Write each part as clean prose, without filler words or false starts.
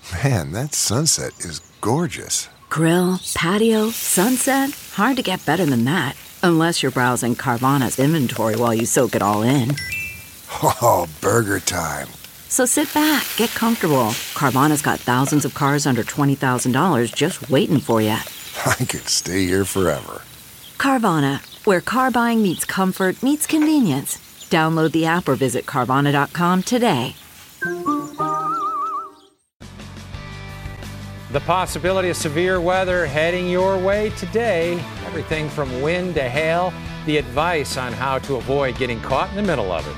Man, that sunset is gorgeous. Grill, patio, sunset. Hard to get better than that. Unless you're browsing Carvana's inventory while you soak it all in. Oh, burger time. So sit back, get comfortable. Carvana's got thousands of cars under $20,000 just waiting for you. I could stay here forever. Carvana, where car buying meets comfort meets convenience. Download the app or visit Carvana.com today. The possibility of severe weather heading your way today. Everything from wind to hail. The advice on how to avoid getting caught in the middle of it.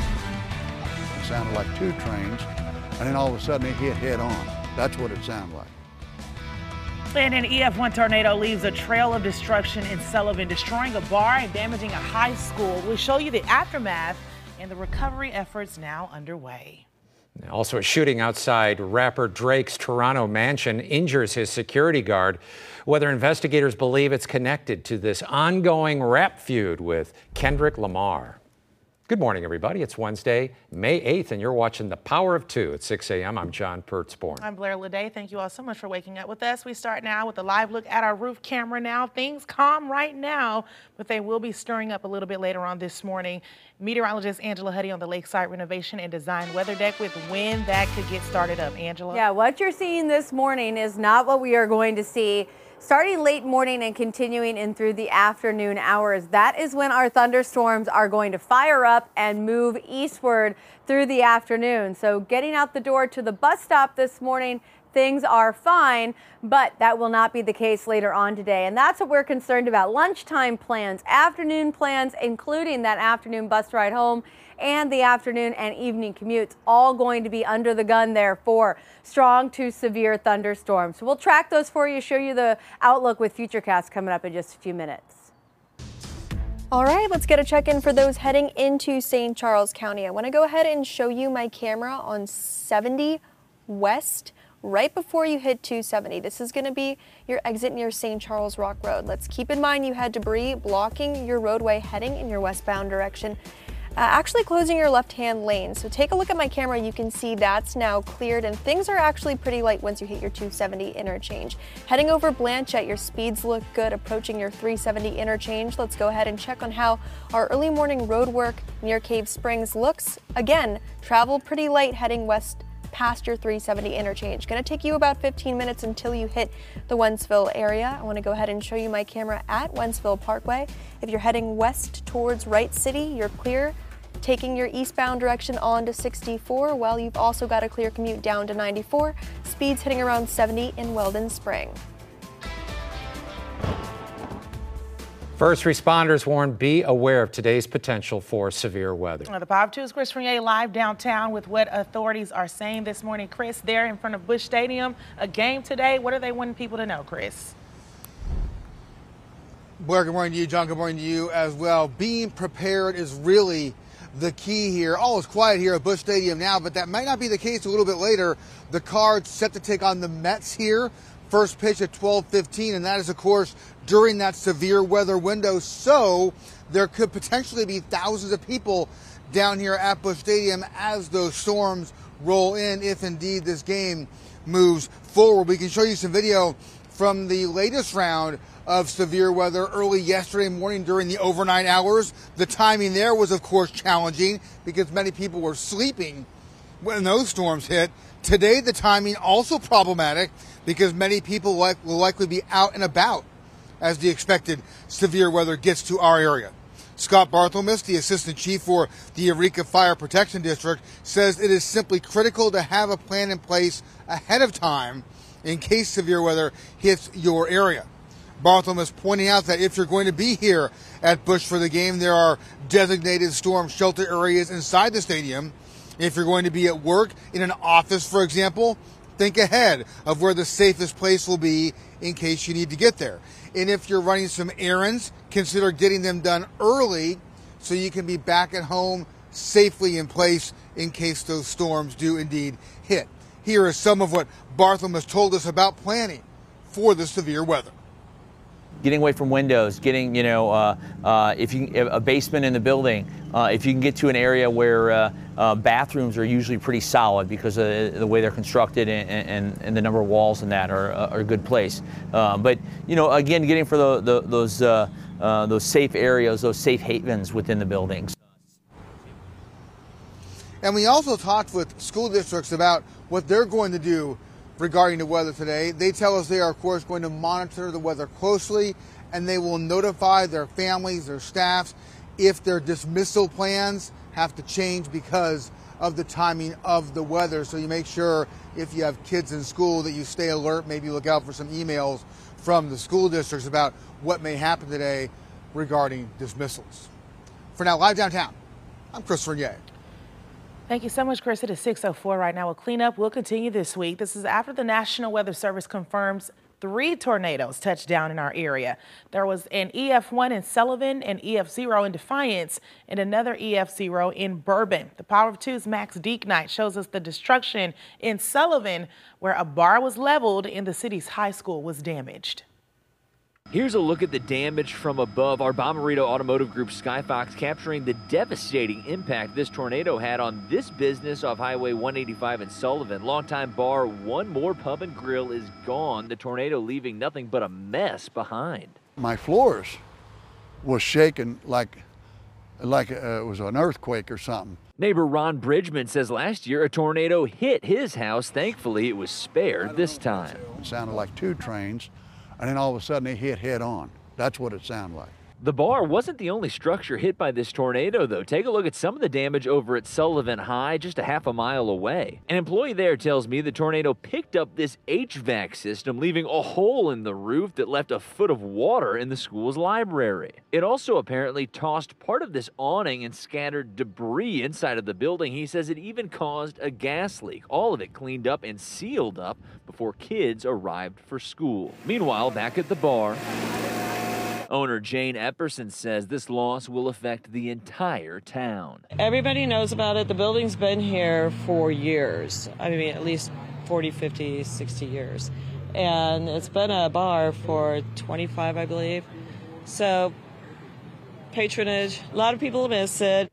It sounded like two trains, and then all of a sudden it hit head on. That's what it sounded like. And an EF1 tornado leaves a trail of destruction in Sullivan, destroying a bar and damaging a high school. We'll show you the aftermath and the recovery efforts now underway. Also, a shooting outside rapper Drake's Toronto mansion injures his security guard. Whether investigators believe it's connected to this ongoing rap feud with Kendrick Lamar. Good morning, everybody. It's Wednesday, May 8th, and you're watching The Power of Two at 6 a.m. I'm John Pertzborn. I'm Blair Lede. Thank you all so much for waking up with us. We start now with a live look at our roof camera now. Things calm right now, but they will be stirring up a little bit later on this morning. Meteorologist Angela Huddy on the Lakeside Renovation and Design Weather Deck with when that could get started up. Angela? Yeah, what you're seeing this morning is not what we are going to see starting late morning and continuing in through the afternoon hours. That is when our thunderstorms are going to fire up and move eastward through the afternoon. So getting out the door to the bus stop this morning, things are fine, but that will not be the case later on today. And that's what we're concerned about. Lunchtime plans, afternoon plans, including that afternoon bus ride home and the afternoon and evening commutes, all going to be under the gun there for strong to severe thunderstorms. So we'll track those for you, show you the outlook with Futurecast coming up in just a few minutes. All right, let's get a check-in for those heading into St. Charles County. I want to go ahead and show you my camera on 70 West right before you hit 270. This is going to be your exit near St. Charles Rock Road. Let's keep in mind you had debris blocking your roadway heading in your westbound direction. Actually closing your left-hand lane. So take a look at my camera. You can see that's now cleared and things are actually pretty light once you hit your 270 interchange. Heading over Blanchette, your speeds look good approaching your 370 interchange. Let's go ahead and check on how our early morning road work near Cave Springs looks. Again, travel pretty light heading west past your 370 interchange. Going to take you about 15 minutes until you hit the Wentzville area. I want to go ahead and show you my camera at Wentzville Parkway. If you're heading west towards Wright City, you're clear. Taking your eastbound direction on to 64, while you've also got a clear commute down to 94. Speeds hitting around 70 in Weldon Spring. First responders warn, be aware of today's potential for severe weather. The Power of Two's Chris Fournier live downtown with what authorities are saying this morning. Chris, there in front of Busch Stadium, a game today. What are they wanting people to know, Chris? Blair, good morning to you. John, good morning to you as well. Being prepared is really the key here. All is quiet here at Busch Stadium now, but that might not be the case a little bit later. The Cards set to take on the Mets here. First pitch at 12:15, and that is, of course, during that severe weather window. So there could potentially be thousands of people down here at Busch Stadium as those storms roll in, if indeed this game moves forward. We can show you some video from the latest round of severe weather early yesterday morning during the overnight hours. The timing there was, of course, challenging because many people were sleeping when those storms hit. Today, the timing also problematic because many people will likely be out and about as the expected severe weather gets to our area. Scott Barthelmess, the assistant chief for the Eureka Fire Protection District, says it is simply critical to have a plan in place ahead of time in case severe weather hits your area. Barthelmess pointing out that if you're going to be here at Busch for the game, there are designated storm shelter areas inside the stadium. If you're going to be at work, in an office, for example, think ahead of where the safest place will be in case you need to get there. And if you're running some errands, consider getting them done early so you can be back at home safely in place in case those storms do indeed hit. Here is some of what Barthelmess told us about planning for the severe weather. getting away from windows, getting, if you a basement in the building, if you can get to an area where bathrooms are usually pretty solid because of the way they're constructed and the number of walls in that are a good place. But, again, getting for those safe areas, those safe havens within the buildings. And we also talked with school districts about what they're going to do regarding the weather today. They tell us they are, of course, going to monitor the weather closely, and they will notify their families, their staffs, if their dismissal plans have to change because of the timing of the weather. So you make sure if you have kids in school that you stay alert, maybe look out for some emails from the school districts about what may happen today regarding dismissals. For now, live downtown, I'm Chris Regnier. Thank you so much, Chris. It is 6:04 right now. A cleanup will continue this week. This is after the National Weather Service confirms 3 tornadoes touched down in our area. There was an EF1 in Sullivan, an EF0 in Defiance, and another EF0 in Bourbon. The Power of Two's Max Deeknight shows us the destruction in Sullivan, where a bar was leveled and the city's high school was damaged. Here's a look at the damage from above. Our Bommarito Automotive Group Skyfox capturing the devastating impact this tornado had on this business off Highway 185 in Sullivan. Longtime bar One More Pub and Grill is gone. The tornado leaving nothing but a mess behind. My floors was shaking like it was an earthquake or something. Neighbor Ron Bridgman says last year a tornado hit his house. Thankfully, it was spared this time. It sounded like 2 trains. And then all of a sudden they hit head on. That's what it sounded like. The bar wasn't the only structure hit by this tornado, though. Take a look at some of the damage over at Sullivan High, just a half a mile away. An employee there tells me the tornado picked up this HVAC system, leaving a hole in the roof that left a foot of water in the school's library. It also apparently tossed part of this awning and scattered debris inside of the building. He says it even caused a gas leak. All of it cleaned up and sealed up before kids arrived for school. Meanwhile, back at the bar, owner Jane Epperson says this loss will affect the entire town. Everybody knows about it. The building's been here for years. I mean, at least 40, 50, 60 years. And it's been a bar for 25, I believe. So, patronage, a lot of people miss it.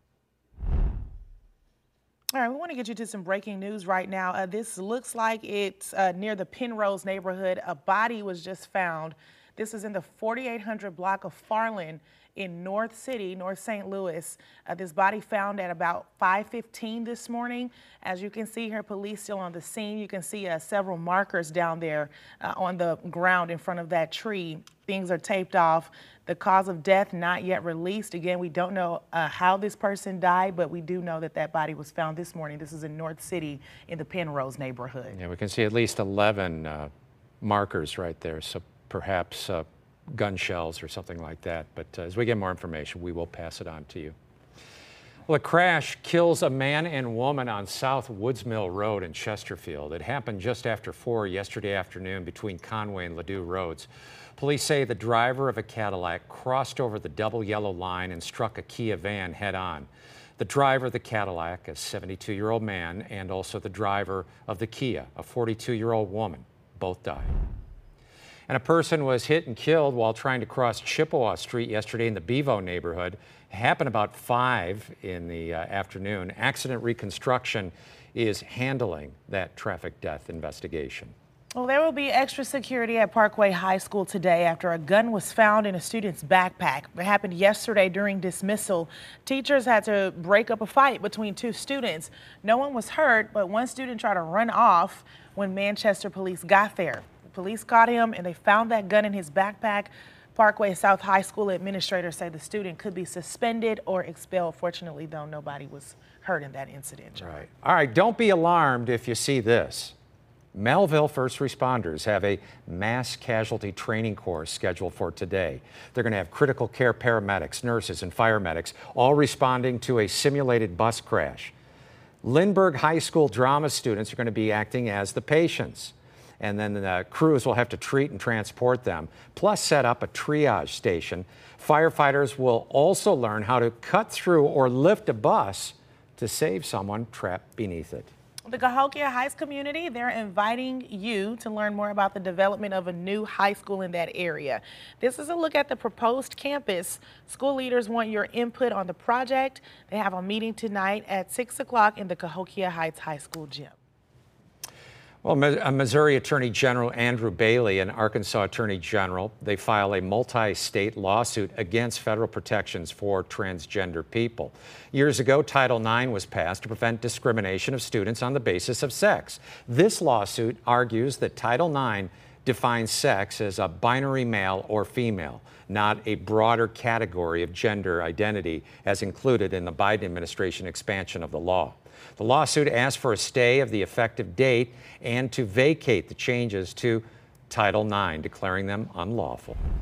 All right, we want to get you to some breaking news right now. This looks like it's near the Penrose neighborhood. A body was just found. This is in the 4800 block of Farland in North City, North St. Louis. This body found at about 5:15 this morning. As you can see here, police still on the scene. You can see several markers down there on the ground in front of that tree. Things are taped off. The cause of death not yet released. Again, we don't know how this person died, but we do know that that body was found this morning. This is in North City in the Penrose neighborhood. Yeah, we can see at least 11 markers right there. So perhaps gun shells or something like that. But as we get more information, we will pass it on to you. Well, a crash kills a man and woman on South Woods Mill Road in Chesterfield. It happened just after 4 yesterday afternoon between Conway and Ladue Roads. Police say the driver of a Cadillac crossed over the double yellow line and struck a Kia van head on. The driver of the Cadillac, a 72-year-old man, and also the driver of the Kia, a 42-year-old woman, both died. And a person was hit and killed while trying to cross Chippewa Street yesterday in the Bevo neighborhood. It happened about 5 in the afternoon. Accident Reconstruction is handling that traffic death investigation. Well, there will be extra security at Parkway High School today after a gun was found in a student's backpack. It happened yesterday during dismissal. Teachers had to break up a fight between 2 students. No one was hurt, but one student tried to run off when Manchester police got there. Police caught him and they found that gun in his backpack. Parkway South High School administrators say the student could be suspended or expelled. Fortunately, though, nobody was hurt in that incident. Right. All right, don't be alarmed if you see this. Melville first responders have a mass casualty training course scheduled for today. They're going to have critical care paramedics, nurses, and fire medics all responding to a simulated bus crash. Lindbergh High School drama students are going to be acting as the patients. And then the crews will have to treat and transport them, plus set up a triage station. Firefighters will also learn how to cut through or lift a bus to save someone trapped beneath it. The Cahokia Heights community, they're inviting you to learn more about the development of a new high school in that area. This is a look at the proposed campus. School leaders want your input on the project. They have a meeting tonight at 6 o'clock in the Cahokia Heights High School gym. Well, Missouri Attorney General Andrew Bailey and Arkansas Attorney General, they file a multi-state lawsuit against federal protections for transgender people. Years ago, Title IX was passed to prevent discrimination of students on the basis of sex. This lawsuit argues that Title IX defines sex as a binary male or female, not a broader category of gender identity as included in the Biden administration expansion of the law. The lawsuit asks for a stay of the effective date and to vacate the changes to Title IX, declaring them unlawful.